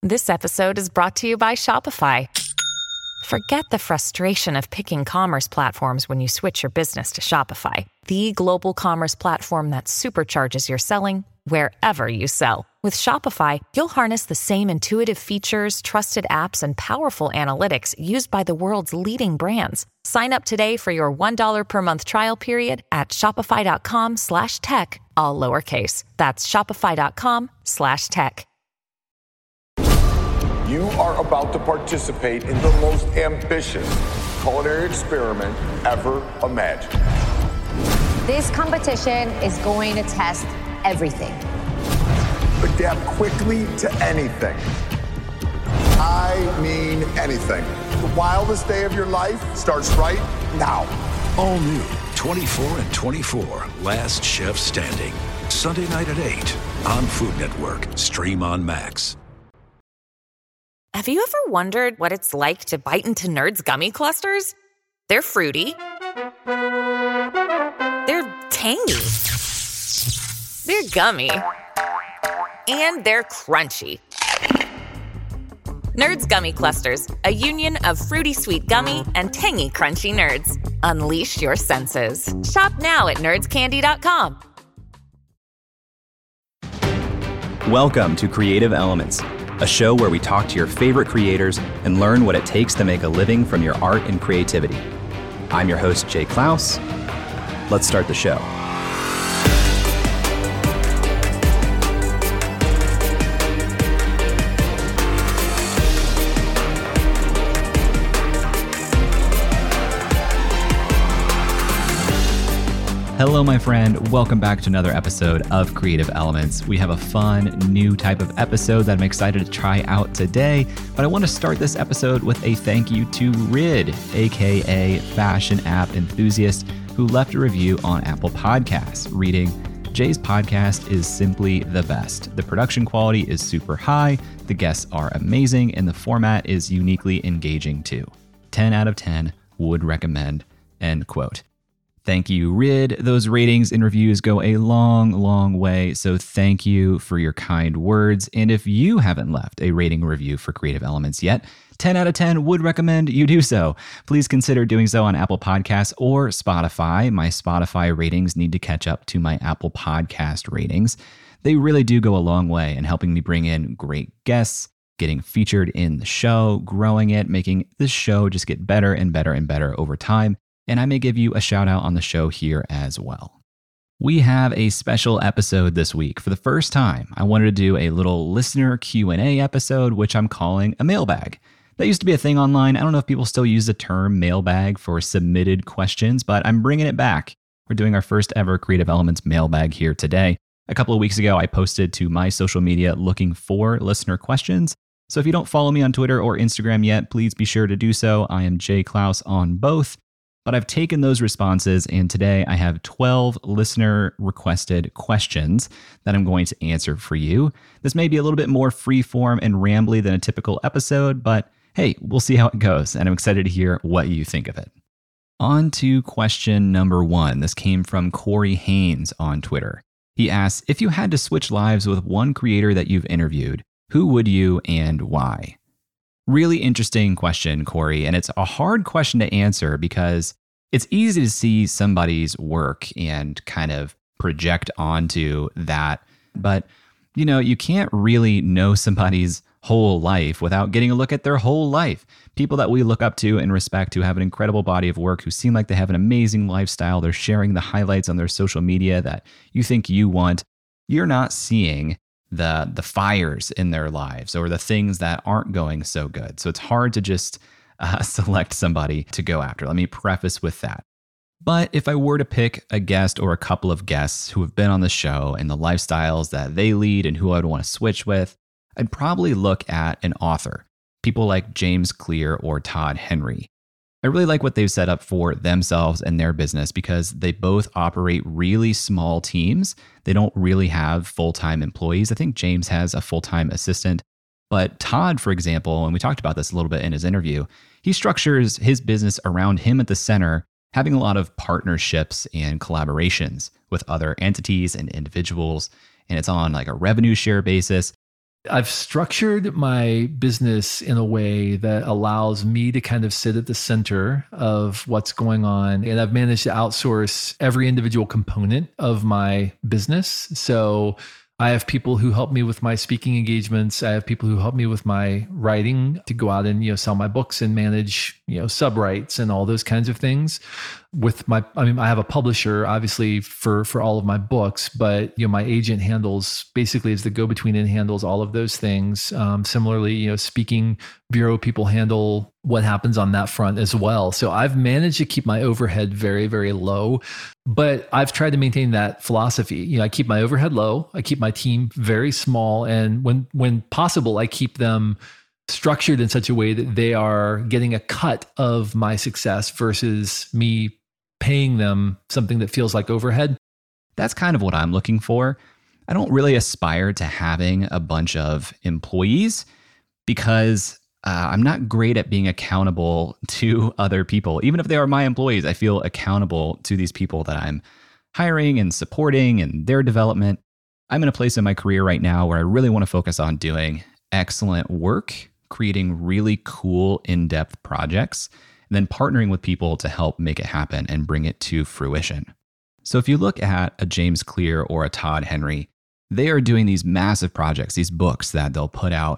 This episode is brought to you by Shopify. Forget the frustration of picking commerce platforms when you switch your business to Shopify, the global commerce platform that supercharges your selling wherever you sell. With Shopify, you'll harness the same intuitive features, trusted apps, and powerful analytics used by the world's leading brands. Sign up today for your $1 per month trial period at shopify.com/tech, all lowercase. That's shopify.com/tech. You are about to participate in the most ambitious culinary experiment ever imagined. This competition is going to test everything. Adapt quickly to anything. I mean anything. The wildest day of your life starts right now. All new 24 and 24, Last Chef Standing. Sunday night at 8 on Food Network. Stream on Max. Have you ever wondered what it's like to bite into Nerds gummy clusters? They're fruity. They're tangy. They're gummy. And they're crunchy. Nerds Gummy Clusters, a union of fruity sweet gummy and tangy crunchy nerds. Unleash your senses. Shop now at nerdscandy.com. Welcome to Creative Elements, a show where we talk to your favorite creators and learn what it takes to make a living from your art and creativity. I'm your host, Jay Klaus. Let's start the show. Hello, my friend. Welcome back to another episode of Creative Elements. We have a fun new type of episode that I'm excited to try out today, but I want to start this episode with a thank you to Rid, aka Fashion App Enthusiast, who left a review on Apple Podcasts, reading, "Jay's podcast is simply the best. The production quality is super high, the guests are amazing, and the format is uniquely engaging too. 10 out of 10, would recommend," end quote. Thank you, Rid. Those ratings and reviews go a long, long way, so thank you for your kind words. And if you haven't left a rating review for Creative Elements yet, 10 out of 10 would recommend you do so. Please consider doing so on Apple Podcasts or Spotify. My Spotify ratings need to catch up to my Apple Podcast ratings. They really do go a long way in helping me bring in great guests, getting featured in the show, growing it, making this show just get better and better and better over time. And I may give you a shout out on the show here as well. We have a special episode this week. For the first time, I wanted to do a little listener Q&A episode, which I'm calling a mailbag. That used to be a thing online. I don't know if people still use the term mailbag for submitted questions, but I'm bringing it back. We're doing our first ever Creative Elements mailbag here today. A couple of weeks ago, I posted to my social media looking for listener questions. So if you don't follow me on Twitter or Instagram yet, please be sure to do so. I am Jay Klaus on both. But I've taken those responses, and today I have 12 listener-requested questions that I'm going to answer for you. This may be a little bit more free-form and rambly than a typical episode, but hey, we'll see how it goes, and I'm excited to hear what you think of it. On to question number 1. This came from Corey Haynes on Twitter. He asks, if you had to switch lives with one creator that you've interviewed, who would you and why? Really interesting question, Corey, and it's a hard question to answer because it's easy to see somebody's work and kind of project onto that. But, you can't really know somebody's whole life without getting a look at their whole life. People that we look up to and respect who have an incredible body of work, who seem like they have an amazing lifestyle. They're sharing the highlights on their social media that you think you want. You're not seeing the fires in their lives or the things that aren't going so good. So it's hard to just select somebody to go after. Let me preface with that. But if I were to pick a guest or a couple of guests who have been on the show and the lifestyles that they lead and who I'd want to switch with, I'd probably look at an author, people like James Clear or Todd Henry. I really like what they've set up for themselves and their business because they both operate really small teams. They don't really have full-time employees. I think James has a full-time assistant. But Todd, for example, and we talked about this a little bit in his interview, he structures his business around him at the center, having a lot of partnerships and collaborations with other entities and individuals. And it's on like a revenue share basis. I've structured my business in a way that allows me to kind of sit at the center of what's going on. And I've managed to outsource every individual component of my business. So I have people who help me with my speaking engagements. I have people who help me with my writing to go out and, sell my books and manage, sub rights and all those kinds of things. I have a publisher, obviously, for all of my books, but, my agent basically is the go-between and handles all of those things. Similarly, speaking bureau people handle what happens on that front as well. So I've managed to keep my overhead very, very low, but I've tried to maintain that philosophy. I keep my overhead low. I keep my team very small. And when possible, I keep them structured in such a way that they are getting a cut of my success versus me paying them something that feels like overhead. That's kind of what I'm looking for. I don't really aspire to having a bunch of employees because I'm not great at being accountable to other people. Even if they are my employees, I feel accountable to these people that I'm hiring and supporting and their development. I'm in a place in my career right now where I really want to focus on doing excellent work, creating really cool, in-depth projects, and then partnering with people to help make it happen and bring it to fruition. So if you look at a James Clear or a Todd Henry, they are doing these massive projects, these books that they'll put out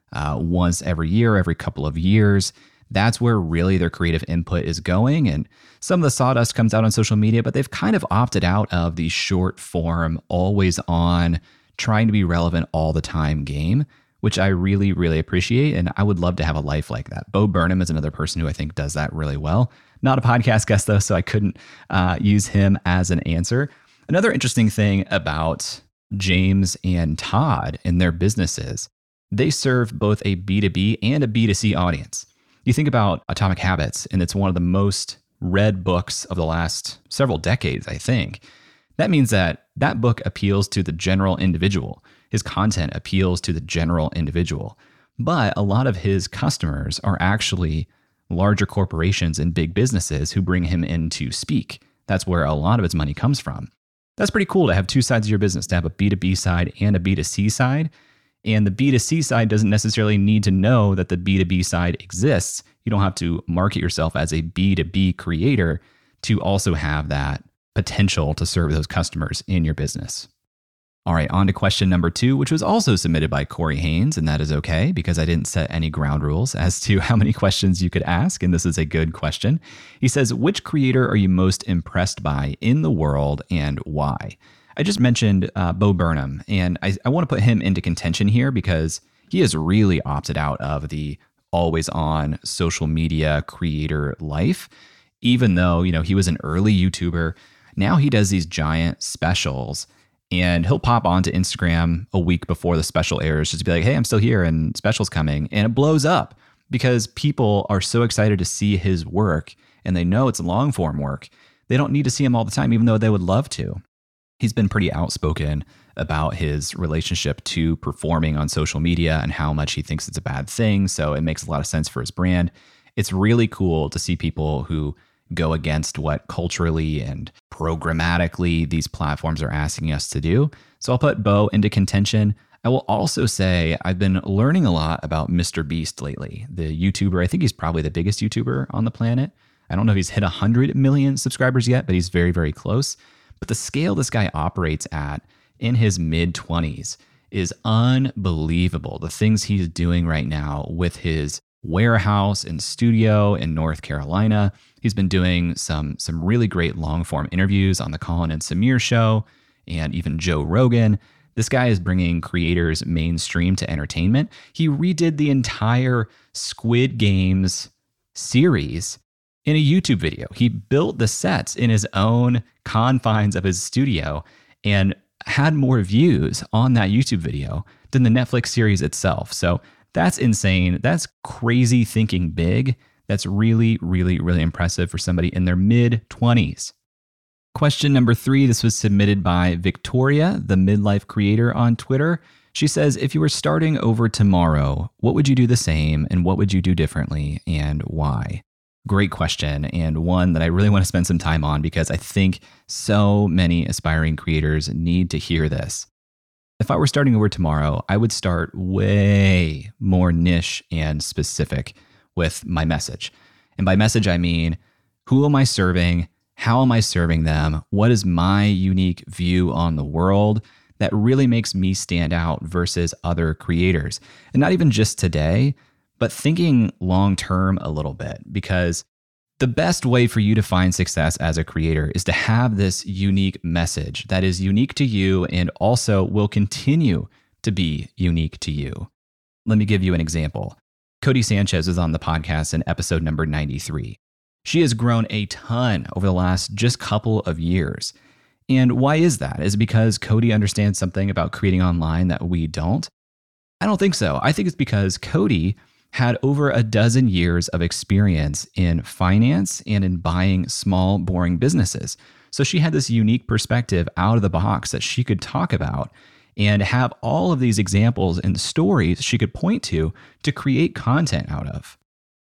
once every year, every couple of years. That's where really their creative input is going. And some of the sawdust comes out on social media, but they've kind of opted out of the short form, always on, trying to be relevant all the time game, which I really, really appreciate. And I would love to have a life like that. Bo Burnham is another person who I think does that really well. Not a podcast guest though, so I couldn't use him as an answer. Another interesting thing about James and Todd and their businesses, they serve both a B2B and a B2C audience. You think about Atomic Habits, and it's one of the most read books of the last several decades, I think. That means that book appeals to the general individual. His content appeals to the general individual. But a lot of his customers are actually larger corporations and big businesses who bring him in to speak. That's where a lot of his money comes from. That's pretty cool to have two sides of your business, to have a B2B side and a B2C side. And the B2C side doesn't necessarily need to know that the B2B side exists. You don't have to market yourself as a B2B creator to also have that potential to serve those customers in your business. All right, on to question number 2, which was also submitted by Corey Haynes, and that is okay because I didn't set any ground rules as to how many questions you could ask, and this is a good question. He says, which creator are you most impressed by in the world and why? I just mentioned Bo Burnham, and I want to put him into contention here because he has really opted out of the always-on social media creator life, even though, he was an early YouTuber. Now he does these giant specials, and he'll pop onto Instagram a week before the special airs just to be like, hey, I'm still here and special's coming. And it blows up because people are so excited to see his work and they know it's long form work. They don't need to see him all the time, even though they would love to. He's been pretty outspoken about his relationship to performing on social media and how much he thinks it's a bad thing. So it makes a lot of sense for his brand. It's really cool to see people who go against what culturally and programmatically these platforms are asking us to do. So I'll put Bo into contention. I will also say I've been learning a lot about Mr. Beast lately, the YouTuber. I think he's probably the biggest YouTuber on the planet. I don't know if he's hit 100 million subscribers yet, but he's very, very close. But the scale this guy operates at in his mid-20s is unbelievable. The things he's doing right now with his warehouse and studio in North Carolina. He's been doing some really great long-form interviews on the Colin and Samir show and even Joe Rogan. This guy is bringing creators mainstream to entertainment. He redid the entire Squid Games series in a YouTube video. He built the sets in his own confines of his studio and had more views on that YouTube video than the Netflix series itself. So that's insane. That's crazy thinking big. That's really, really, really impressive for somebody in their mid-20s. Question number 3, this was submitted by Victoria, the midlife creator on Twitter. She says, if you were starting over tomorrow, what would you do the same and what would you do differently and why? Great question, and one that I really want to spend some time on because I think so many aspiring creators need to hear this. If I were starting over tomorrow, I would start way more niche and specific with my message. And by message, I mean, who am I serving? How am I serving them? What is my unique view on the world that really makes me stand out versus other creators? And not even just today, but thinking long-term a little bit, because the best way for you to find success as a creator is to have this unique message that is unique to you and also will continue to be unique to you. Let me give you an example. Codie Sanchez was on the podcast in episode number 93. She has grown a ton over the last just couple of years. And why is that? Is it because Codie understands something about creating online that we don't? I don't think so. I think it's because Codie had over a dozen years of experience in finance and in buying small, boring businesses. So she had this unique perspective out of the box that she could talk about and have all of these examples and stories she could point to create content out of.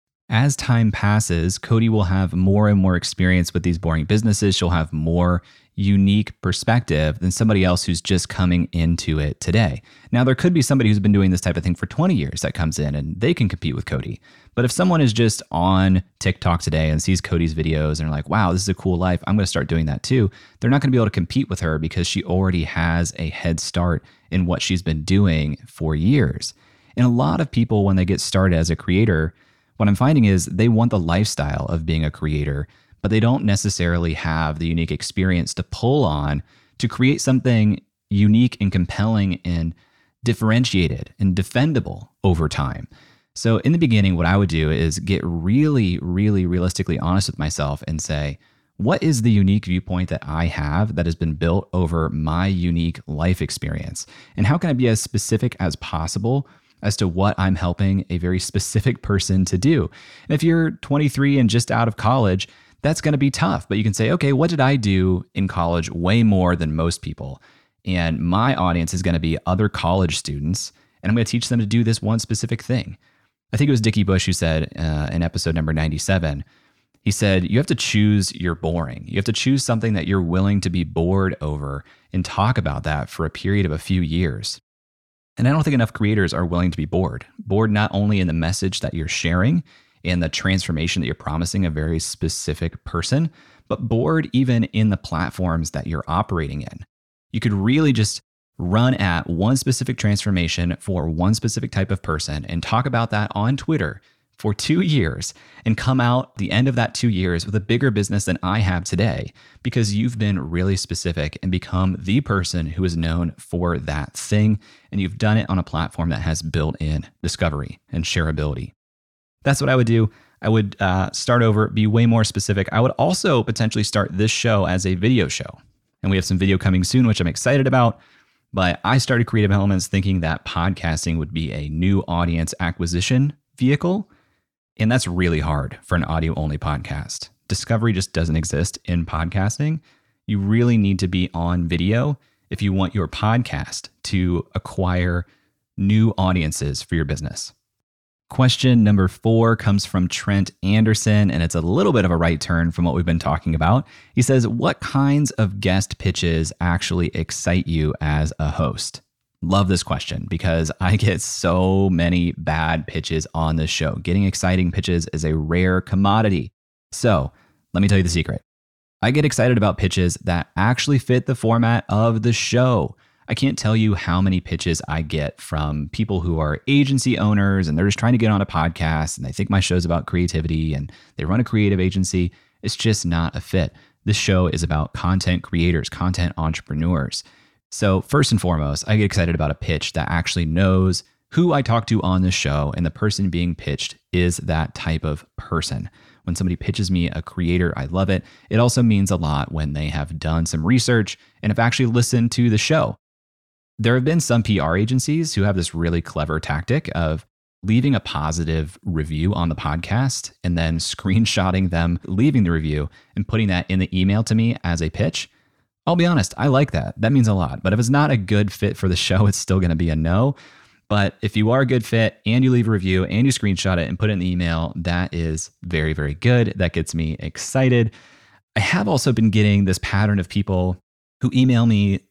As time passes, Codie will have more and more experience with these boring businesses. She'll have more unique perspective than somebody else who's just coming into it today. Now, there could be somebody who's been doing this type of thing for 20 years that comes in and they can compete with Codie. But if someone is just on TikTok today and sees Codie's videos and are like, wow, this is a cool life, I'm going to start doing that too, they're not going to be able to compete with her because she already has a head start in what she's been doing for years. And a lot of people, when they get started as a creator, what I'm finding is they want the lifestyle of being a creator, but they don't necessarily have the unique experience to pull on to create something unique and compelling and differentiated and defendable over time. So in the beginning, what I would do is get really, really realistically honest with myself and say, what is the unique viewpoint that I have that has been built over my unique life experience? And how can I be as specific as possible as to what I'm helping a very specific person to do? And if you're 23 and just out of college, that's going to be tough. But you can say, okay, what did I do in college way more than most people? And my audience is going to be other college students, and I'm going to teach them to do this one specific thing. I think it was Dickie Bush who said in episode number 97, he said, you have to choose your boring. You have to choose something that you're willing to be bored over and talk about that for a period of a few years. And I don't think enough creators are willing to be bored. Bored not only in the message that you're sharing and the transformation that you're promising a very specific person, but bored even in the platforms that you're operating in. You could really just run at one specific transformation for one specific type of person and talk about that on Twitter for 2 years and come out the end of that 2 years with a bigger business than I have today because you've been really specific and become the person who is known for that thing, and you've done it on a platform that has built-in discovery and shareability. That's what I would do. I would start over, be way more specific. I would also potentially start this show as a video show, and we have some video coming soon, which I'm excited about. But I started Creative Elements thinking that podcasting would be a new audience acquisition vehicle. And that's really hard for an audio-only podcast. Discovery just doesn't exist in podcasting. You really need to be on video if you want your podcast to acquire new audiences for your business. Question number 4 comes from Trent Anderson, and it's a little bit of a right turn from what we've been talking about. He says, what kinds of guest pitches actually excite you as a host? Love this question because I get so many bad pitches on this show. Getting exciting pitches is a rare commodity. So let me tell you the secret. I get excited about pitches that actually fit the format of the show. I can't tell you how many pitches I get from people who are agency owners and they're just trying to get on a podcast and they think my show's about creativity and they run a creative agency. It's just not a fit. This show is about content creators, content entrepreneurs. So first and foremost, I get excited about a pitch that actually knows who I talk to on this show, and the person being pitched is that type of person. When somebody pitches me a creator, I love it. It also means a lot when they have done some research and have actually listened to the show. There have been some PR agencies who have this really clever tactic of leaving a positive review on the podcast and then screenshotting them leaving the review and putting that in the email to me as a pitch. I'll be honest, I like that. That means a lot. But if it's not a good fit for the show, it's still going to be a no. But if you are a good fit and you leave a review and you screenshot it and put it in the email, that is very, very good. That gets me excited. I have also been getting this pattern of people who email me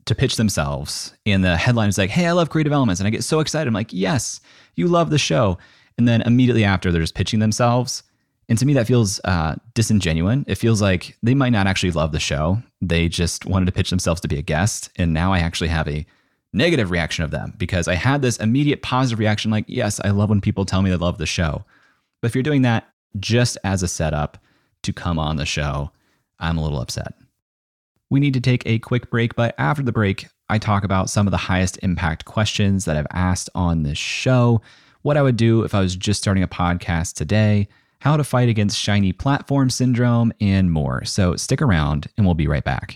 to pitch themselves and the headline is like, hey, I love Creative Elements. And I get so excited. I'm like, yes, you love the show. And then immediately after, they're just pitching themselves. And to me, that feels disingenuous. It feels like they might not actually love the show. They just wanted to pitch themselves to be a guest. And now I actually have a negative reaction of them because I had this immediate positive reaction like, yes, I love when people tell me they love the show. But if you're doing that just as a setup to come on the show, I'm a little upset. We need to take a quick break, but after the break, I talk about some of the highest impact questions that I've asked on this show, what I would do if I was just starting a podcast today, how to fight against shiny platform syndrome, and more. So stick around and we'll be right back.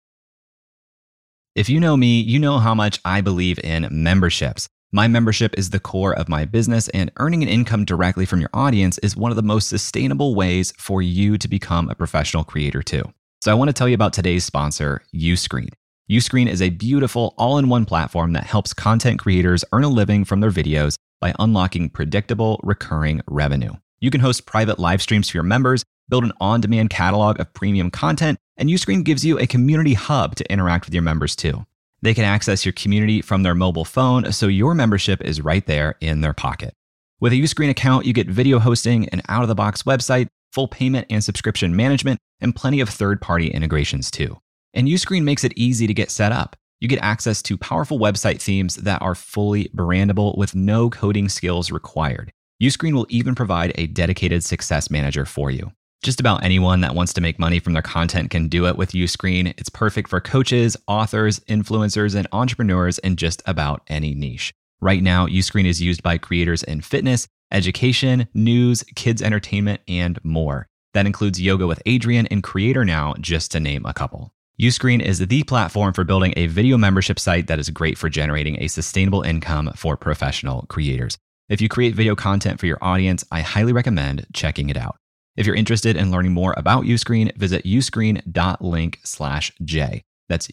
If you know me, you know how much I believe in memberships. My membership is the core of my business, and earning an income directly from your audience is one of the most sustainable ways for you to become a professional creator too. So I want to tell you about today's sponsor, Uscreen. Uscreen is a beautiful all-in-one platform that helps content creators earn a living from their videos by unlocking predictable, recurring revenue. You can host private live streams for your members, build an on-demand catalog of premium content, and Uscreen gives you a community hub to interact with your members too. They can access your community from their mobile phone, so your membership is right there in their pocket. With a Uscreen account, you get video hosting, an out-of-the-box website, full payment and subscription management, and plenty of third-party integrations too. And Uscreen makes it easy to get set up. You get access to powerful website themes that are fully brandable with no coding skills required. Uscreen will even provide a dedicated success manager for you. Just about anyone that wants to make money from their content can do it with Uscreen. It's perfect for coaches, authors, influencers, and entrepreneurs in just about any niche. Right now, Uscreen is used by creators in fitness, education, news, kids entertainment, and more. That includes Yoga with Adriene and Creator Now, just to name a couple. Uscreen is the platform for building a video membership site that is great for generating a sustainable income for professional creators. If you create video content for your audience, I highly recommend checking it out. If you're interested in learning more about Uscreen, visit uscreen.link/J. That's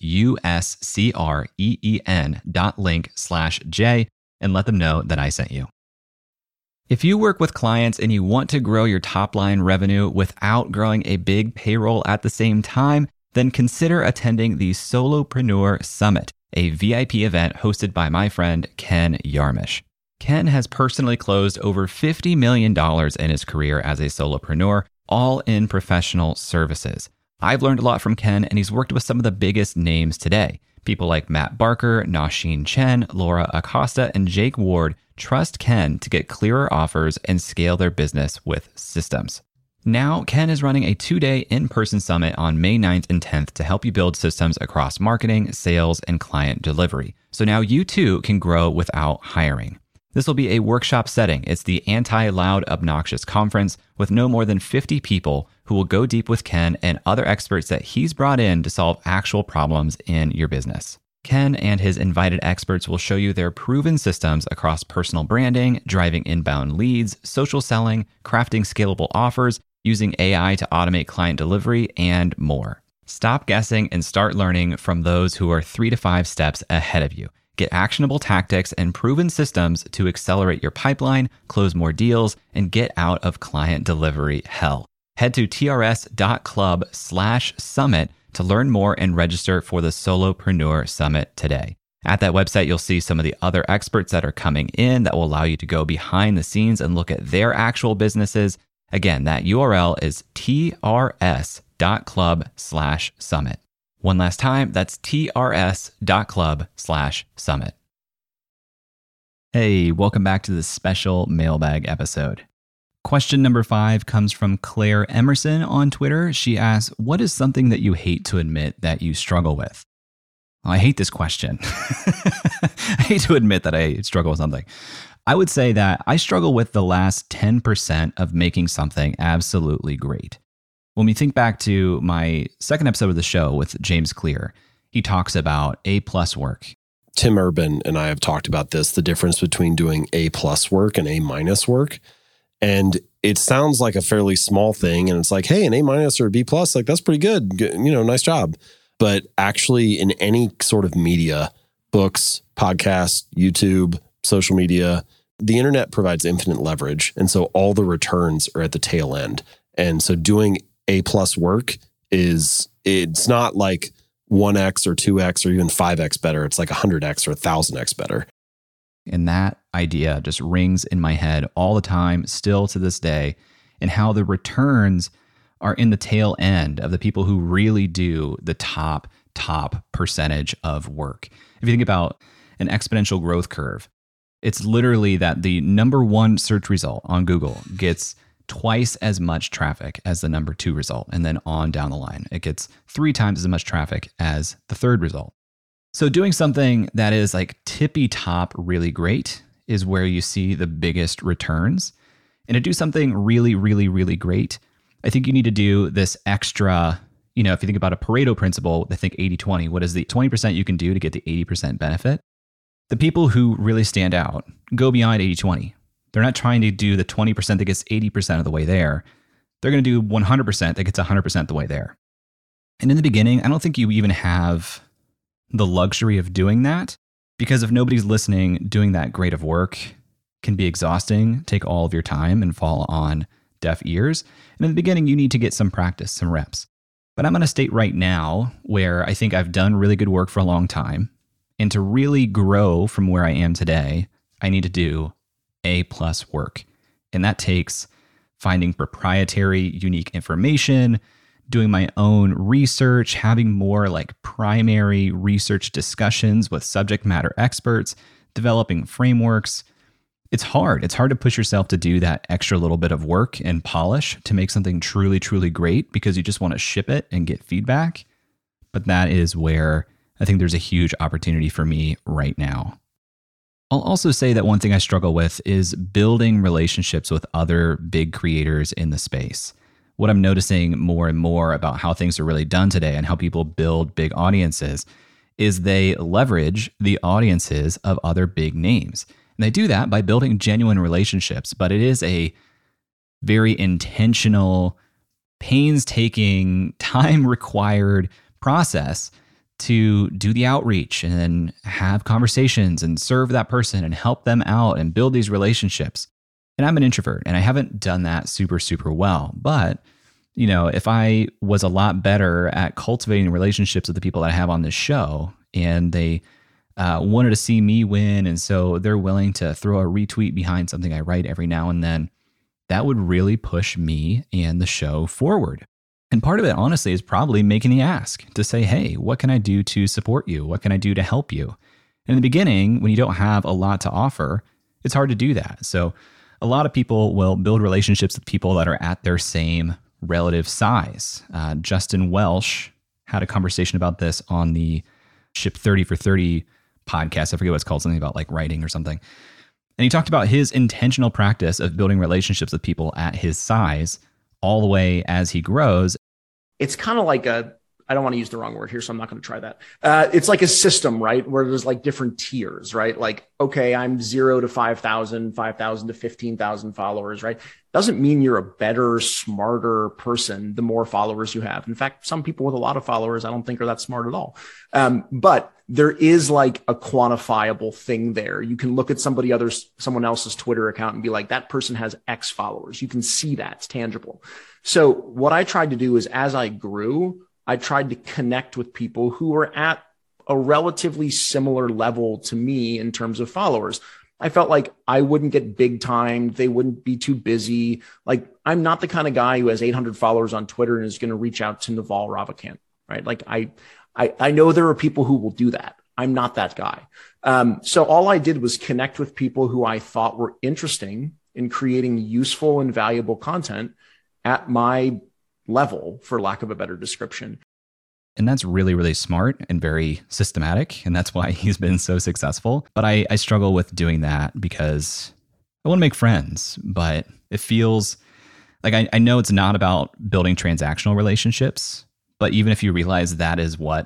uscreen.link/J and let them know that I sent you. If you work with clients and you want to grow your top line revenue without growing a big payroll at the same time, then consider attending the Solopreneur Summit, a VIP event hosted by my friend Ken Yarmish. Ken has personally closed over $50 million in his career as a solopreneur, all in professional services. I've learned a lot from Ken, and he's worked with some of the biggest names today. People like Matt Barker, Nasheen Chen, Laura Acosta, and Jake Ward trust Ken to get clearer offers and scale their business with systems. Now, Ken is running a 2-day in-person summit on May 9th and 10th to help you build systems across marketing, sales, and client delivery. So now you too can grow without hiring. This will be a workshop setting. It's the Anti-Loud Obnoxious Conference with no more than 50 people who will go deep with Ken and other experts that he's brought in to solve actual problems in your business. Ken and his invited experts will show you their proven systems across personal branding, driving inbound leads, social selling, crafting scalable offers, using AI to automate client delivery, and more. Stop guessing and start learning from those who are 3 to 5 steps ahead of you. Get actionable tactics and proven systems to accelerate your pipeline, close more deals, and get out of client delivery hell. Head to trs.club/summit to learn more and register for the Solopreneur Summit today. At that website, you'll see some of the other experts that are coming in that will allow you to go behind the scenes and look at their actual businesses. Again, that URL is trs.club/summit. One last time, that's trs.club/summit. Hey, welcome back to this special mailbag episode. Question number 5 comes from Claire Emerson on Twitter. She asks, what is something that you hate to admit that you struggle with? Well, I hate this question. I hate to admit that I struggle with something. I would say that I struggle with the last 10% of making something absolutely great. When we think back to my second episode of the show with James Clear, he talks about A+ work. Tim Urban and I have talked about this, the difference between doing A+ work and A- work. And it sounds like a fairly small thing. And it's like, hey, an A- or a B+, like that's pretty good. Nice job. But actually in any sort of media, books, podcasts, YouTube, social media, the internet provides infinite leverage. And so all the returns are at the tail end. And so doing A+ work it's not like 1x or 2x or even 5x better. It's like 100x or 1000x better. And that idea just rings in my head all the time, still to this day, and how the returns are in the tail end of the people who really do the top percentage of work. If you think about an exponential growth curve, it's literally that the number one search result on Google gets twice as much traffic as the number 2 result, and then on down the line. It gets 3 times as much traffic as the 3rd result. So doing something that is like tippy top really great is where you see the biggest returns. And to do something really, really, really great, I think you need to do this extra, if you think about a Pareto principle, I think 80-20, what is the 20% you can do to get the 80% benefit? The people who really stand out go beyond 80-20. They're not trying to do the 20% that gets 80% of the way there. They're going to do 100% that gets 100% the way there. And in the beginning, I don't think you even have the luxury of doing that, because if nobody's listening, doing that great of work can be exhausting, take all of your time, and fall on deaf ears. And in the beginning, you need to get some practice, some reps. But I'm in a state right now where I think I've done really good work for a long time. And to really grow from where I am today, I need to do A+ work. And that takes finding proprietary, unique information, doing my own research, having more like primary research discussions with subject matter experts, developing frameworks. It's hard. It's hard to push yourself to do that extra little bit of work and polish to make something truly, truly great because you just want to ship it and get feedback. But that is where I think there's a huge opportunity for me right now. I'll also say that one thing I struggle with is building relationships with other big creators in the space. What I'm noticing more and more about how things are really done today and how people build big audiences is they leverage the audiences of other big names. And they do that by building genuine relationships, but it is a very intentional, painstaking, time-required process to do the outreach and then have conversations and serve that person and help them out and build these relationships. And I'm an introvert and I haven't done that super, super well. But, if I was a lot better at cultivating relationships with the people that I have on this show and they wanted to see me win, and so they're willing to throw a retweet behind something I write every now and then, that would really push me and the show forward. And part of it, honestly, is probably making the ask to say, hey, what can I do to support you? What can I do to help you? And in the beginning, when you don't have a lot to offer, it's hard to do that. So a lot of people will build relationships with people that are at their same relative size. Justin Welsh had a conversation about this on the Ship 30 for 30 podcast. I forget what it's called, something about like writing or something. And he talked about his intentional practice of building relationships with people at his size all the way as he grows. It's kind of like I don't want to use the wrong word here, so I'm not going to try that. It's like a system, right? Where there's like different tiers, right? Like, okay, I'm 0 to 5,000, 5,000 to 15,000 followers, right? Doesn't mean you're a better, smarter person the more followers you have. In fact, some people with a lot of followers, I don't think are that smart at all. But there is like a quantifiable thing there. You can look at someone else's Twitter account and be like, that person has X followers. You can see that, it's tangible. So what I tried to do is, as I grew, I tried to connect with people who were at a relatively similar level to me in terms of followers. I felt like I wouldn't get big timed. They wouldn't be too busy. Like, I'm not the kind of guy who has 800 followers on Twitter and is going to reach out to Naval Ravikant, right? Like I know there are people who will do that. I'm not that guy. So all I did was connect with people who I thought were interesting in creating useful and valuable content at my level, for lack of a better description. And that's really, really smart and very systematic. And that's why he's been so successful. But I struggle with doing that because I want to make friends, but it feels like I know it's not about building transactional relationships. But even if you realize that is what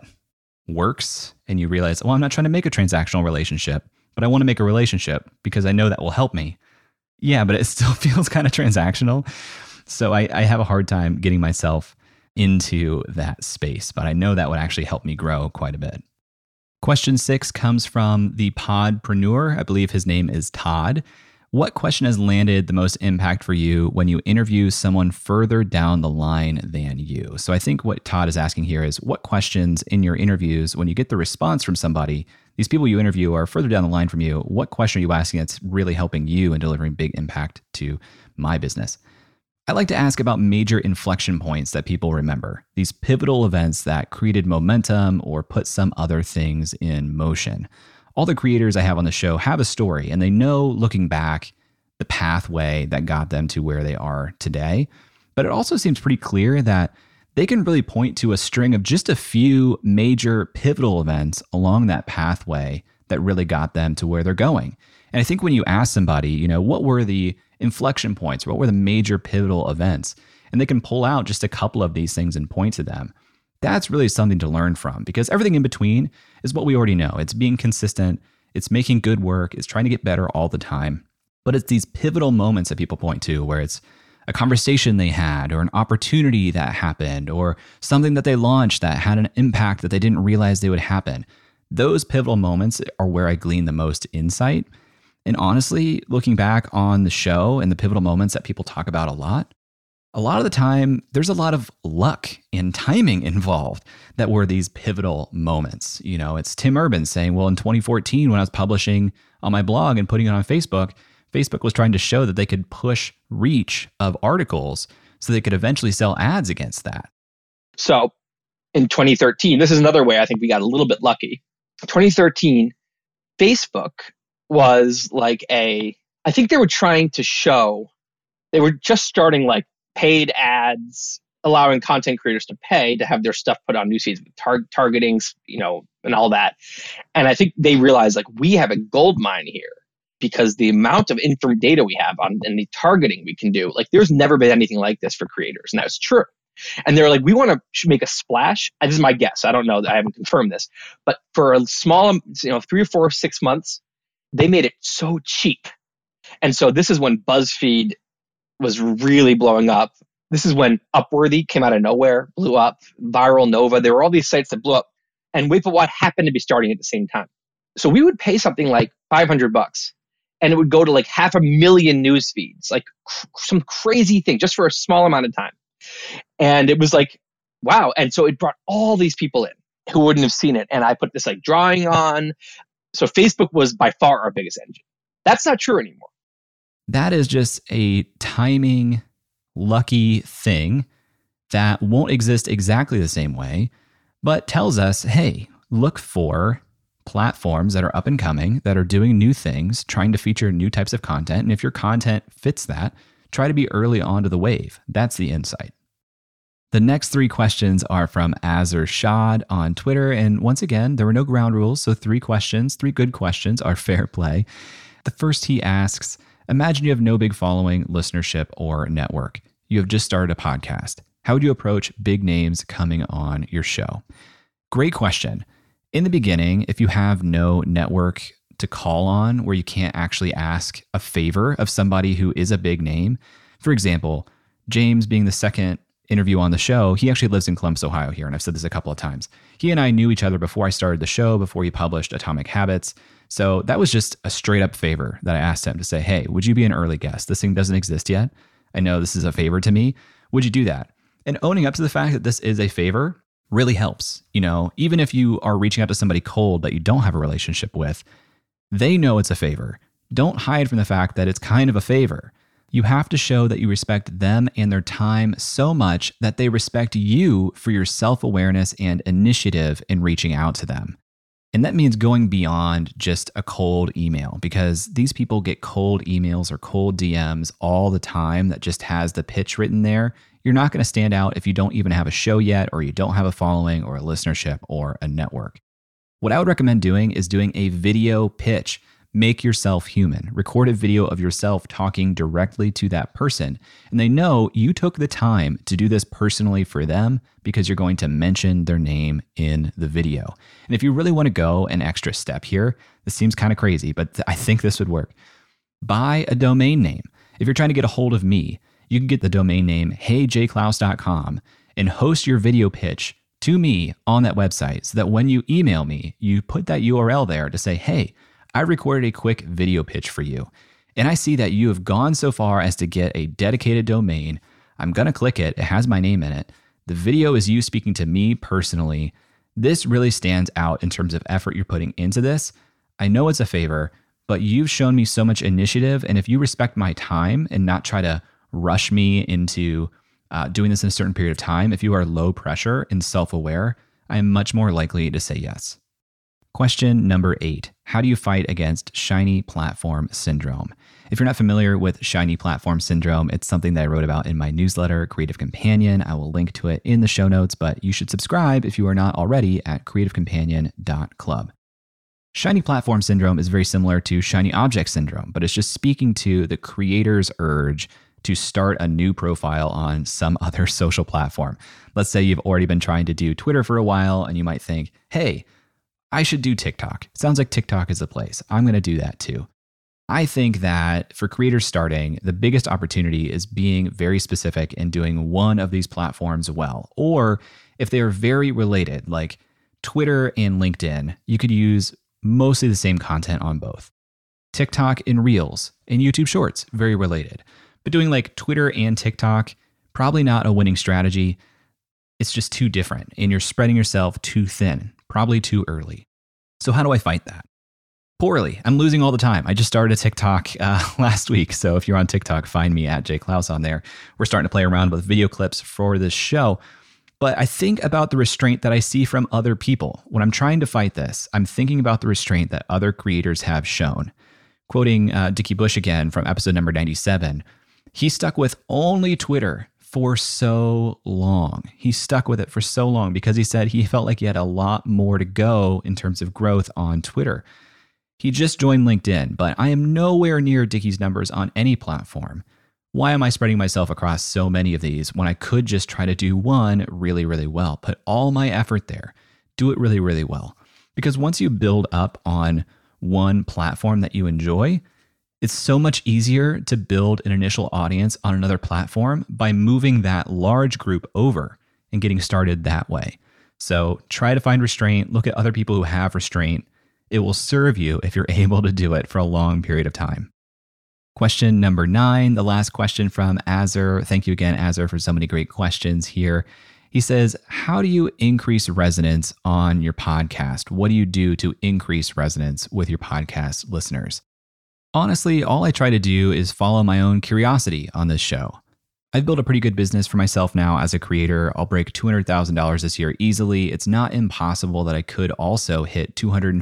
works and you realize, well, I'm not trying to make a transactional relationship, but I want to make a relationship because I know that will help me. Yeah, but it still feels kind of transactional. So I have a hard time getting myself into that space, but I know that would actually help me grow quite a bit. Question 6 comes from the Podpreneur. I believe his name is Todd. What question has landed the most impact for you when you interview someone further down the line than you? So I think what Todd is asking here is, what questions in your interviews, when you get the response from somebody, these people you interview are further down the line from you, what question are you asking that's really helping you and delivering big impact to my business? I like to ask about major inflection points that people remember, these pivotal events that created momentum or put some other things in motion. All the creators I have on the show have a story, and they know, looking back, the pathway that got them to where they are today. But it also seems pretty clear that they can really point to a string of just a few major pivotal events along that pathway that really got them to where they're going. And I think when you ask somebody, what were the inflection points, what were the major pivotal events, and they can pull out just a couple of these things and point to them, that's really something to learn from, because everything in between is what we already know. It's being consistent, it's making good work, it's trying to get better all the time. But it's these pivotal moments that people point to, where it's a conversation they had, or an opportunity that happened, or something that they launched that had an impact that they didn't realize they would happen. Those pivotal moments are where I glean the most insight. And honestly, looking back on the show and the pivotal moments that people talk about a lot of the time, there's a lot of luck and timing involved that were these pivotal moments. It's Tim Urban saying, well, in 2014, when I was publishing on my blog and putting it on Facebook, Facebook was trying to show that they could push reach of articles so they could eventually sell ads against that. So in 2013, this is another way I think we got a little bit lucky. 2013, Facebook was I think they were trying to show, they were just starting paid ads, allowing content creators to pay to have their stuff put on newsfeeds with targetings, and all that. And I think they realized we have a gold mine here, because the amount of data we have on and the targeting we can do, there's never been anything like this for creators. And that's true. And they're we want to make a splash. This is my guess. I don't know. I haven't confirmed this, but for a small, 3 or 4 or 6 months, they made it so cheap. And so this is when BuzzFeed was really blowing up. This is when Upworthy came out of nowhere, blew up, Viral Nova. There were all these sites that blew up, and Wait for What happened to be starting at the same time. So we would pay something like $500, and it would go to 500,000 news feeds, some crazy thing just for a small amount of time. And it was wow. And so it brought all these people in who wouldn't have seen it. And I put this drawing on. So Facebook was by far our biggest engine. That's not true anymore. That is just a timing, lucky thing that won't exist exactly the same way, but tells us, hey, look for platforms that are up and coming, that are doing new things, trying to feature new types of content. And if your content fits that, try to be early onto the wave. That's the insight. The next 3 questions are from Azar Shad on Twitter. And once again, there were no ground rules, so 3 questions, 3 good questions are fair play. The first, he asks, imagine you have no big following, listenership, or network. You have just started a podcast. How would you approach big names coming on your show? Great question. In the beginning, if you have no network to call on where you can't actually ask a favor of somebody who is a big name, for example, James being the second interview on the show, he actually lives in Columbus, Ohio here, and I've said this a couple of times. He and I knew each other before I started the show, before he published Atomic Habits. So that was just a straight up favor that I asked him to say, hey, would you be an early guest? This thing doesn't exist yet. I know this is a favor to me. Would you do that? And owning up to the fact that this is a favor really helps. Even if you are reaching out to somebody cold that you don't have a relationship with, they know it's a favor. Don't hide from the fact that it's kind of a favor. You have to show that you respect them and their time so much that they respect you for your self-awareness and initiative in reaching out to them. And that means going beyond just a cold email, because these people get cold emails or cold DMs all the time that just has the pitch written there. You're not going to stand out if you don't even have a show yet, or you don't have a following or a listenership or a network. What I would recommend doing is doing a video pitch. Make yourself human. Record a video of yourself talking directly to that person. And they know you took the time to do this personally for them because you're going to mention their name in the video. And if you really want to go an extra step here, this seems kind of crazy, but I think this would work. Buy a domain name. If you're trying to get a hold of me, you can get the domain name heyjklaus.com and host your video pitch to me on that website so that when you email me, you put that URL there to say, hey, I recorded a quick video pitch for you. and I see that you have gone so far as to get a dedicated domain. I'm going to click it. It has my name in it. The video is you speaking to me personally. This really stands out in terms of effort you're putting into this. I know it's a favor, but you've shown me so much initiative. And if you respect my time and not try to rush me into doing this in a certain period of time, if you are low pressure and self-aware, I am much more likely to say yes. Question number 8. How do you fight against shiny platform syndrome? If you're not familiar with shiny platform syndrome, it's something that I wrote about in my newsletter, Creative Companion. I will link to it in the show notes, but you should subscribe if you are not already at creativecompanion.club. Shiny platform syndrome is very similar to shiny object syndrome, but it's just speaking to the creator's urge to start a new profile on some other social platform. Let's say you've already been trying to do Twitter for a while and you might think, hey, I should do TikTok. It sounds like TikTok is the place. I'm going to do that too. I think that for creators starting, the biggest opportunity is being very specific and doing one of these platforms well. Or if they are very related, like Twitter and LinkedIn, you could use mostly the same content on both. TikTok and Reels and YouTube Shorts, very related. But doing like Twitter and TikTok, probably not a winning strategy. It's just too different and you're spreading yourself too thin, probably too early. So how do I fight that? Poorly. I'm losing all the time. I just started a TikTok last week. So if you're on TikTok, find me at Jay Clouse on there. We're starting to play around with video clips for this show. But I think about the restraint that I see from other people. When I'm trying to fight this, I'm thinking about the restraint that other creators have shown. Quoting Dickie Bush again from episode number 97, he stuck with only Twitter for so long. He stuck with it for so long because he said he felt like he had a lot more to go in terms of growth on Twitter. He just joined LinkedIn, but I am nowhere near Dickie's numbers on any platform. Why am I spreading myself across so many of these when I could just try to do one really, really well? Put all my effort there. Do it really, really well. Because once you build up on one platform that you enjoy, it's so much easier to build an initial audience on another platform by moving that large group over and getting started that way. So try to find restraint. Look at other people who have restraint. It will serve you if you're able to do it for a long period of time. Question number 9, the last question from Azur. Thank you again, Azur, for so many great questions here. He says, how do you increase resonance on your podcast? What do you do to increase resonance with your podcast listeners? Honestly, all I try to do is follow my own curiosity on this show. I've built a pretty good business for myself now as a creator. I'll break $200,000 this year easily. It's not impossible that I could also hit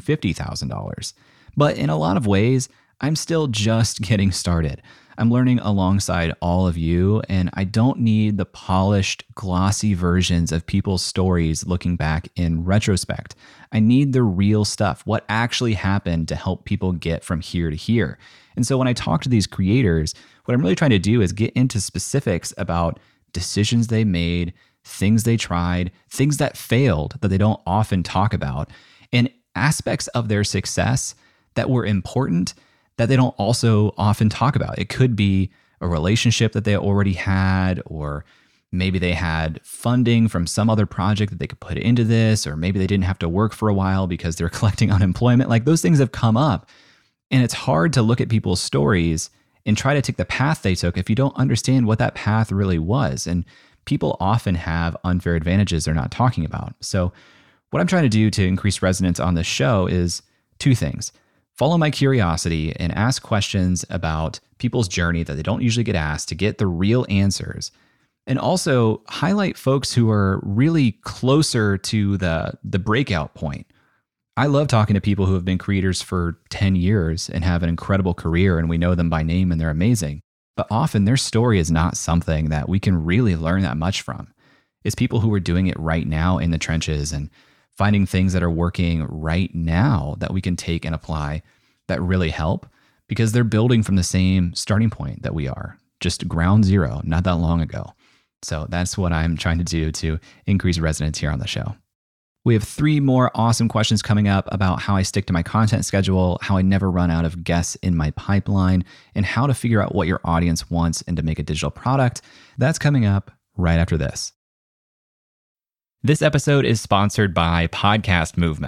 $250,000. But in a lot of ways, I'm still just getting started. I'm learning alongside all of you, and I don't need the polished, glossy versions of people's stories looking back in retrospect. I need the real stuff, what actually happened to help people get from here to here. And so when I talk to these creators, what I'm really trying to do is get into specifics about decisions they made, things they tried, things that failed that they don't often talk about, and aspects of their success that were important that they don't also often talk about. It could be a relationship that they already had, or maybe they had funding from some other project that they could put into this, or maybe they didn't have to work for a while because they're collecting unemployment. Like those things have come up. And it's hard to look at people's stories and try to take the path they took if you don't understand what that path really was. And people often have unfair advantages they're not talking about. So what I'm trying to do to increase resonance on this show is 2 things. Follow my curiosity and ask questions about people's journey that they don't usually get asked to get the real answers. And also highlight folks who are really closer to the breakout point. I love talking to people who have been creators for 10 years and have an incredible career, and we know them by name and they're amazing. But often their story is not something that we can really learn that much from. It's people who are doing it right now in the trenches and finding things that are working right now that we can take and apply that really help, because they're building from the same starting point that we are, just ground zero, not that long ago. So that's what I'm trying to do to increase resonance here on the show. We have 3 more awesome questions coming up about how I stick to my content schedule, how I never run out of guests in my pipeline, and how to figure out what your audience wants and to make a digital product. That's coming up right after this. This episode is sponsored by Podcast Movement.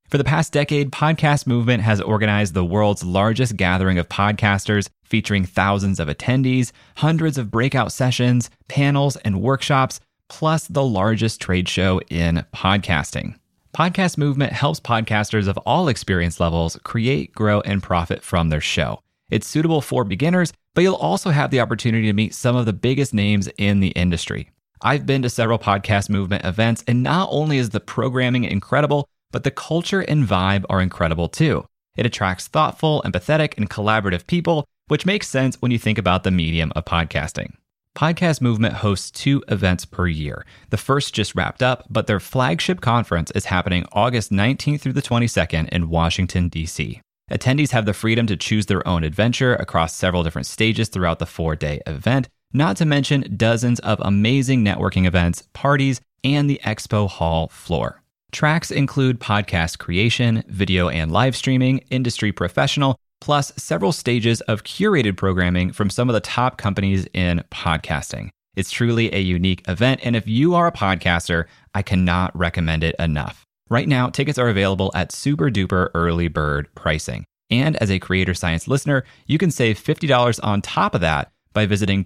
For the past decade, Podcast Movement has organized the world's largest gathering of podcasters, featuring thousands of attendees, hundreds of breakout sessions, panels, and workshops, plus the largest trade show in podcasting. Podcast Movement helps podcasters of all experience levels create, grow, and profit from their show. It's suitable for beginners, but you'll also have the opportunity to meet some of the biggest names in the industry. I've been to several Podcast Movement events, and not only is the programming incredible, but the culture and vibe are incredible too. It attracts thoughtful, empathetic, and collaborative people, which makes sense when you think about the medium of podcasting. Podcast Movement hosts 2 events per year. The first just wrapped up, but their flagship conference is happening August 19th through the 22nd in Washington, D.C. Attendees have the freedom to choose their own adventure across several different stages throughout the 4-day event, not to mention dozens of amazing networking events, parties, and the expo hall floor. Tracks include podcast creation, video and live streaming, industry professional, plus several stages of curated programming from some of the top companies in podcasting. It's truly a unique event, and if you are a podcaster, I cannot recommend it enough. Right now, tickets are available at super duper early bird pricing. And as a Creator Science listener, you can save $50 on top of that by visiting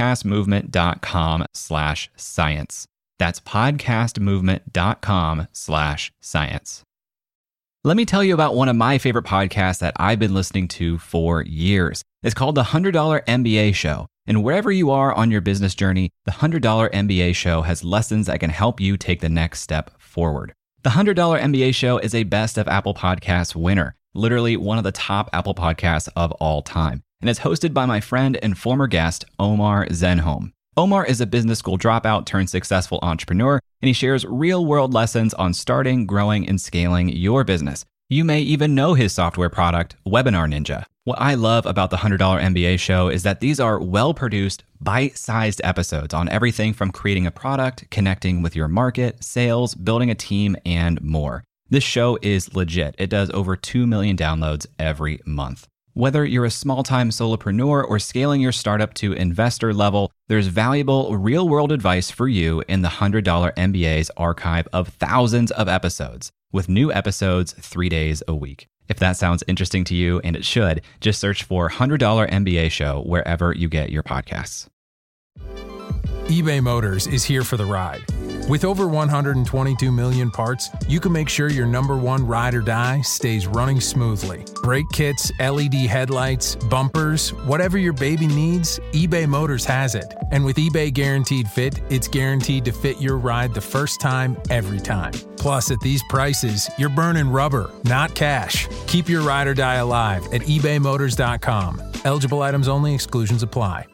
podcastmovement.com/science. That's podcastmovement.com/science. Let me tell you about one of my favorite podcasts that I've been listening to for years. It's called The $100 MBA Show. And wherever you are on your business journey, The $100 MBA Show has lessons that can help you take the next step forward. The $100 MBA Show is a Best of Apple Podcasts winner, literally one of the top Apple podcasts of all time. And it's hosted by my friend and former guest, Omar Zenhom. Omar is a business school dropout turned successful entrepreneur, and he shares real-world lessons on starting, growing, and scaling your business. You may even know his software product, Webinar Ninja. What I love about the $100 MBA Show is that these are well-produced, bite-sized episodes on everything from creating a product, connecting with your market, sales, building a team, and more. This show is legit. It does over 2 million downloads every month. Whether you're a small-time solopreneur or scaling your startup to investor level, there's valuable real-world advice for you in the $100 MBA's archive of thousands of episodes, with new episodes 3 days a week. If that sounds interesting to you, and it should, just search for $100 MBA Show wherever you get your podcasts. eBay Motors is here for the ride. With over 122 million parts, you can make sure your number one ride or die stays running smoothly. Brake kits, LED headlights, bumpers, whatever your baby needs, eBay Motors has it. And with eBay Guaranteed Fit, it's guaranteed to fit your ride the first time, every time. Plus, at these prices, you're burning rubber, not cash. Keep your ride or die alive at ebaymotors.com. Eligible items only, exclusions apply.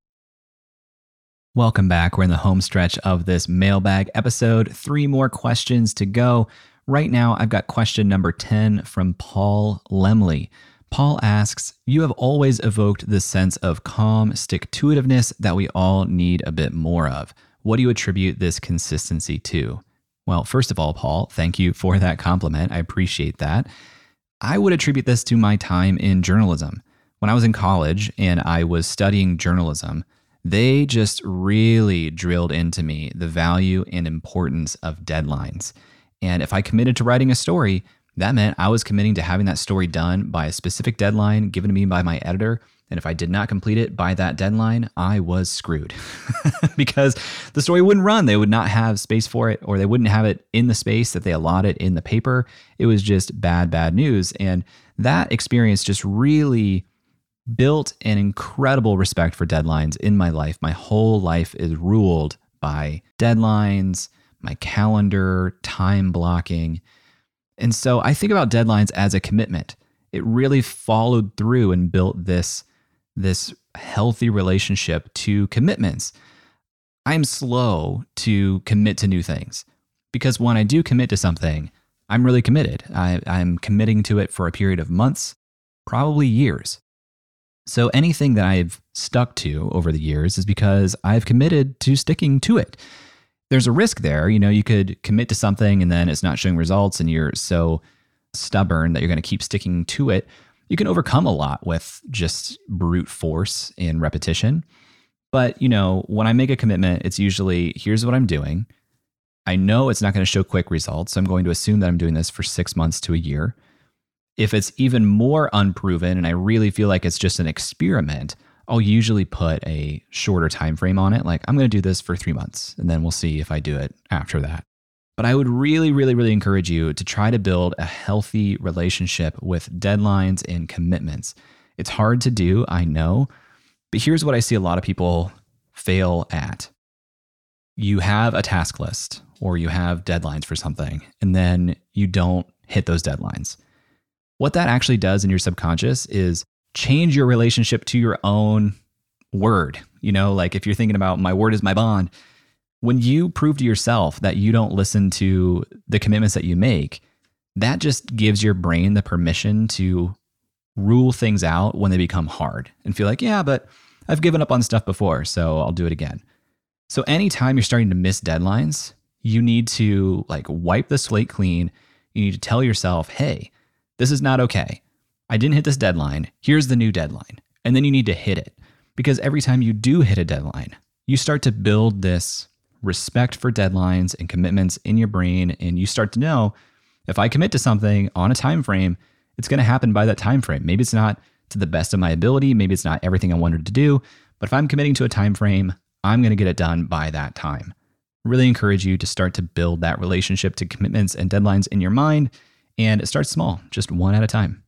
Welcome back. We're in the home stretch of this mailbag episode. 3 more questions to go. Right now, I've got question number 10 from Paul Lemley. Paul asks, you have always evoked this sense of calm stick-to-itiveness that we all need a bit more of. What do you attribute this consistency to? Well, first of all, Paul, thank you for that compliment. I appreciate that. I would attribute this to my time in journalism. When I was in college and I was studying journalism, they just really drilled into me the value and importance of deadlines. And if I committed to writing a story, that meant I was committing to having that story done by a specific deadline given to me by my editor. And if I did not complete it by that deadline, I was screwed because the story wouldn't run. They would not have space for it, or they wouldn't have it in the space that they allotted in the paper. It was just bad news. And that experience just really built an incredible respect for deadlines in my life. My whole life is ruled by deadlines, my calendar, time blocking. And so I think about deadlines as a commitment. It really followed through and built this healthy relationship to commitments. I'm slow to commit to new things because when I do commit to something, I'm really committed. I'm committing to it for a period of months, probably years. So anything that I've stuck to over the years is because I've committed to sticking to it. There's a risk there. You know, you could commit to something and then it's not showing results and you're so stubborn that you're going to keep sticking to it. You can overcome a lot with just brute force and repetition. But, you know, when I make a commitment, it's usually, here's what I'm doing. I know it's not going to show quick results, so I'm going to assume that I'm doing this for 6 months to a year. If it's even more unproven and I really feel like it's just an experiment, I'll usually put a shorter time frame on it. Like, I'm going to do this for 3 months, and then we'll see if I do it after that. But I would really, really, really encourage you to try to build a healthy relationship with deadlines and commitments. It's hard to do, I know, but here's what I see a lot of people fail at. You have a task list or you have deadlines for something, and then you don't hit those deadlines. What that actually does in your subconscious is change your relationship to your own word. Like if you're thinking about my word is my bond, when you prove to yourself that you don't listen to the commitments that you make, that just gives your brain the permission to rule things out when they become hard and feel like, yeah, but I've given up on stuff before, so I'll do it again. So anytime you're starting to miss deadlines, you need to wipe the slate clean. You need to tell yourself, hey, this is not okay. I didn't hit this deadline. Here's the new deadline. And then you need to hit it. Because every time you do hit a deadline, you start to build this respect for deadlines and commitments in your brain. And you start to know, if I commit to something on a time frame, it's going to happen by that time frame. Maybe it's not to the best of my ability. Maybe it's not everything I wanted to do. But if I'm committing to a time frame, I'm going to get it done by that time. Really encourage you to start to build that relationship to commitments and deadlines in your mind. And start small, just one at a time.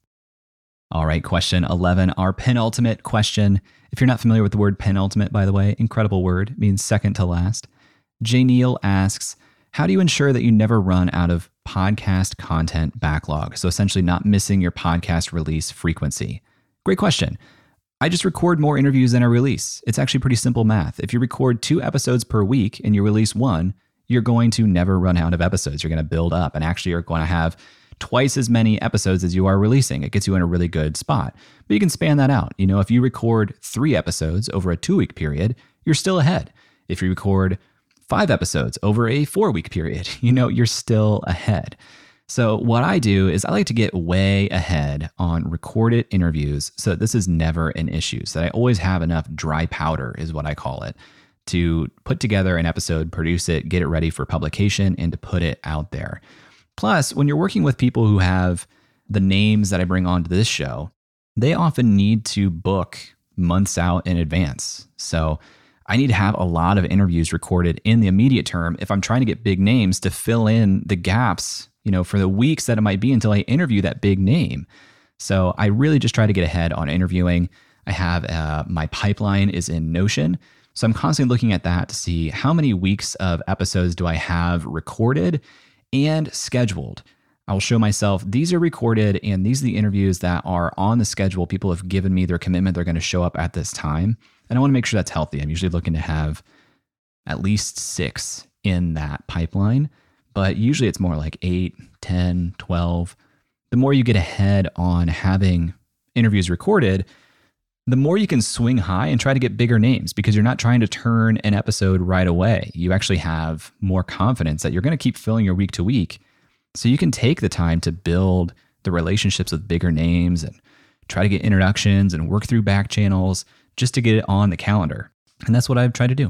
All right, question 11, our penultimate question. If you're not familiar with the word penultimate, by the way, incredible word, it means second to last. J. Neal asks, how do you ensure that you never run out of podcast content backlog? So essentially not missing your podcast release frequency. Great question. I just record more interviews than I release. It's actually pretty simple math. If you record 2 episodes per week and you release 1, you're going to never run out of episodes. You're going to build up, and actually you're going to have twice as many episodes as you are releasing. It gets you in a really good spot. But you can span that out. If you record 3 episodes over a 2-week period, you're still ahead. If you record 5 episodes over a 4-week period, you're still ahead. So what I do is I like to get way ahead on recorded interviews so that this is never an issue. So that I always have enough dry powder is what I call it, to put together an episode, produce it, get it ready for publication, and to put it out there. Plus, when you're working with people who have the names that I bring onto this show, they often need to book months out in advance. So I need to have a lot of interviews recorded in the immediate term if I'm trying to get big names to fill in the gaps, for the weeks that it might be until I interview that big name. So I really just try to get ahead on interviewing. I have my pipeline is in Notion. So I'm constantly looking at that to see how many weeks of episodes do I have recorded and scheduled. I'll show myself, these are recorded and these are the interviews that are on the schedule. People have given me their commitment. They're going to show up at this time. And I want to make sure that's healthy. I'm usually looking to have at least 6 in that pipeline, but usually it's more like 8, 10, 12. The more you get ahead on having interviews recorded, the more you can swing high and try to get bigger names, because you're not trying to turn an episode right away. You actually have more confidence that you're going to keep filling your week to week. So you can take the time to build the relationships with bigger names and try to get introductions and work through back channels just to get it on the calendar. And that's what I've tried to do.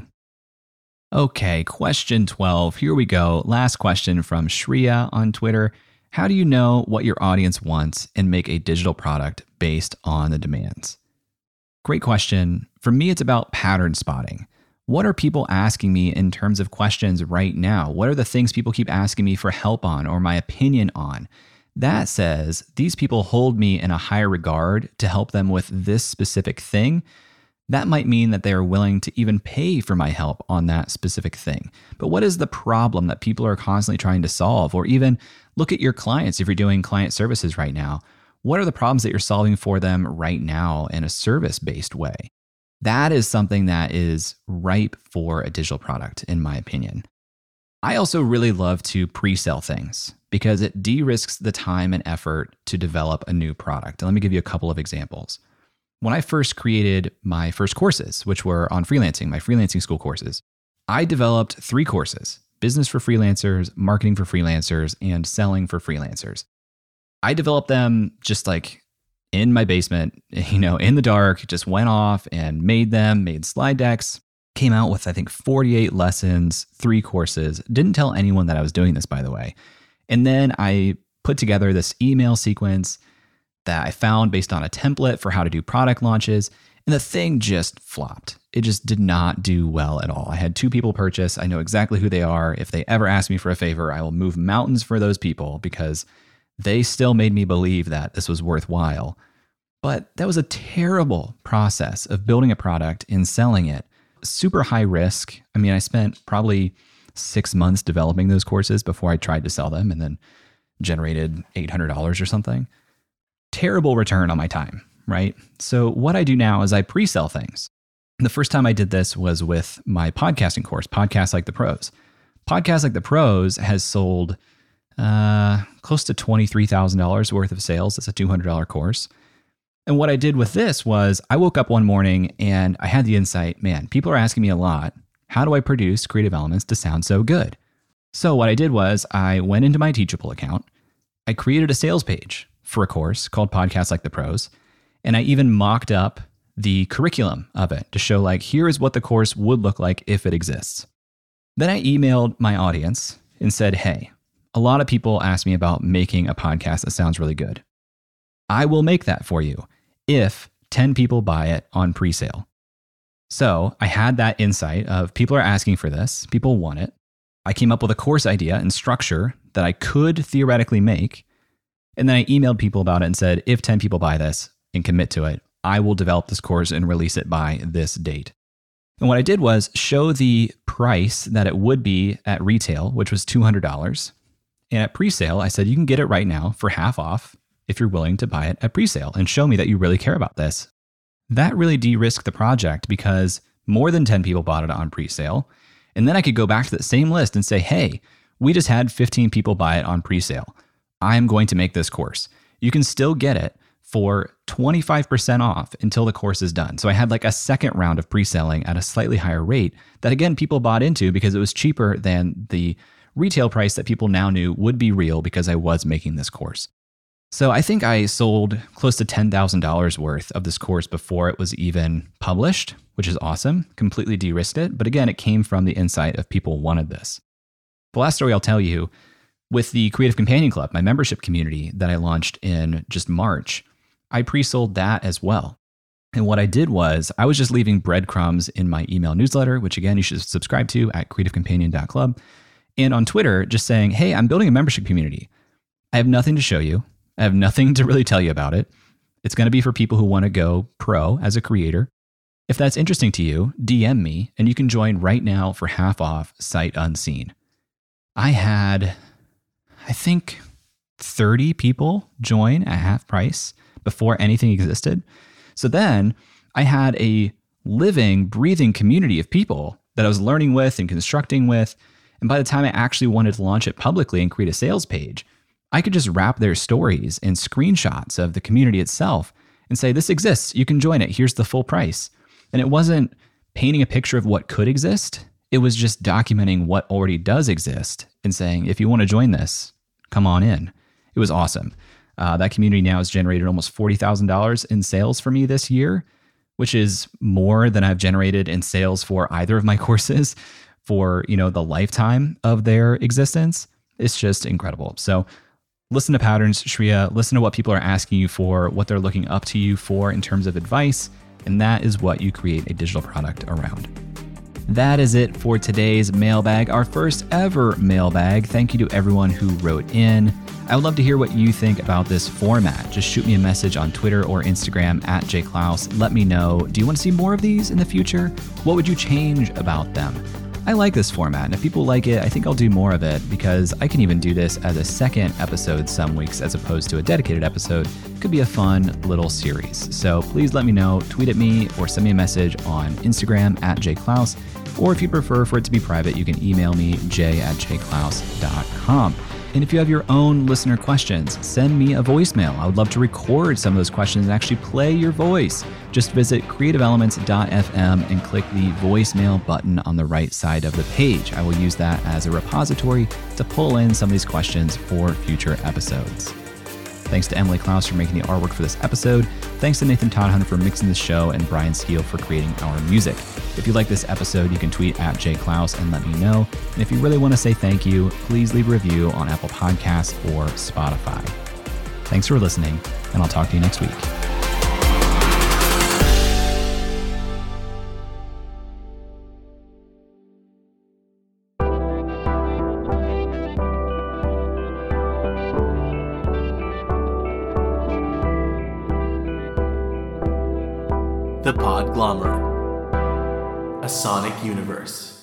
Okay, question 12. Here we go. Last question from Shreya on Twitter. How do you know what your audience wants and make a digital product based on the demands? Great question. For me, it's about pattern spotting. What are people asking me in terms of questions right now? What are the things people keep asking me for help on or my opinion on? That says these people hold me in a higher regard to help them with this specific thing. That might mean that they are willing to even pay for my help on that specific thing. But what is the problem that people are constantly trying to solve? Or even look at your clients if you're doing client services right now. What are the problems that you're solving for them right now in a service-based way? That is something that is ripe for a digital product, in my opinion. I also really love to pre-sell things because it de-risks the time and effort to develop a new product. And let me give you a couple of examples. When I first created my first courses, which were on freelancing, my freelancing school courses, I developed 3 courses: business for freelancers, marketing for freelancers, and selling for freelancers. I developed them just like in my basement, in the dark, just went off and made slide decks. Came out with, I think, 48 lessons, 3 courses. Didn't tell anyone that I was doing this, by the way. And then I put together this email sequence that I found based on a template for how to do product launches. And the thing just flopped. It just did not do well at all. I had 2 people purchase. I know exactly who they are. If they ever ask me for a favor, I will move mountains for those people because they still made me believe that this was worthwhile. But that was a terrible process of building a product and selling it. Super high risk. I mean, I spent probably 6 months developing those courses before I tried to sell them and then generated $800 or something. Terrible return on my time, right? So what I do now is I pre-sell things. The first time I did this was with my podcasting course, Podcasts Like the Pros. Podcasts Like the Pros has sold close to $23,000 worth of sales. It's a $200 course. And what I did with this was I woke up one morning and I had the insight, man, people are asking me a lot. How do I produce Creative Elements to sound so good? So what I did was I went into my Teachable account. I created a sales page for a course called Podcasts Like the Pros. And I even mocked up the curriculum of it to show like, here is what the course would look like if it exists. Then I emailed my audience and said, hey, a lot of people ask me about making a podcast that sounds really good. I will make that for you if 10 people buy it on pre-sale. So I had that insight of people are asking for this, people want it. I came up with a course idea and structure that I could theoretically make. And then I emailed people about it and said, if 10 people buy this and commit to it, I will develop this course and release it by this date. And what I did was show the price that it would be at retail, which was $200. And at pre-sale, I said, you can get it right now for half off if you're willing to buy it at pre-sale and show me that you really care about this. That really de-risked the project because more than 10 people bought it on pre-sale. And then I could go back to that same list and say, hey, we just had 15 people buy it on pre-sale. I'm going to make this course. You can still get it for 25% off until the course is done. So I had like a second round of pre-selling at a slightly higher rate that again, people bought into because it was cheaper than the retail price that people now knew would be real because I was making this course. So I think I sold close to $10,000 worth of this course before it was even published, which is awesome. Completely de-risked it. But again, it came from the insight of people wanted this. The last story I'll tell you, with the Creative Companion Club, my membership community that I launched in just March, I pre-sold that as well. And what I did was I was just leaving breadcrumbs in my email newsletter, which again, you should subscribe to at creativecompanion.club. And on Twitter, just saying, hey, I'm building a membership community. I have nothing to show you. I have nothing to really tell you about it. It's going to be for people who want to go pro as a creator. If that's interesting to you, DM me and you can join right now for half off sight unseen. I had, I think, 30 people join at half price before anything existed. So then I had a living, breathing community of people that I was learning with and constructing with. And by the time I actually wanted to launch it publicly and create a sales page, I could just wrap their stories and screenshots of the community itself and say, this exists, you can join it, here's the full price. And it wasn't painting a picture of what could exist. It was just documenting what already does exist and saying, if you want to join this, come on in. It was awesome. That community now has generated almost $40,000 in sales for me this year, which is more than I've generated in sales for either of my courses for, the lifetime of their existence. It's just incredible. So listen to patterns, Shreya. Listen to what people are asking you for, what they're looking up to you for in terms of advice. And that is what you create a digital product around. That is it for today's mailbag, our first ever mailbag. Thank you to everyone who wrote in. I would love to hear what you think about this format. Just shoot me a message on Twitter or Instagram at jklaus. Let me know. Do you want to see more of these in the future? What would you change about them? I like this format, and if people like it, I think I'll do more of it because I can even do this as a second episode some weeks as opposed to a dedicated episode. It could be a fun little series. So please let me know, tweet at me or send me a message on Instagram at jklaus, or if you prefer for it to be private, you can email me j@jklaus.com. And if you have your own listener questions, send me a voicemail. I would love to record some of those questions and actually play your voice. Just visit creativeelements.fm and click the voicemail button on the right side of the page. I will use that as a repository to pull in some of these questions for future episodes. Thanks to Emily Klaus for making the artwork for this episode. Thanks to Nathan Todhunter for mixing the show and Brian Skeel for creating our music. If you like this episode, you can tweet at jklaus and let me know. And if you really want to say thank you, please leave a review on Apple Podcasts or Spotify. Thanks for listening, and I'll talk to you next week. The Podglomerate, a sonic universe.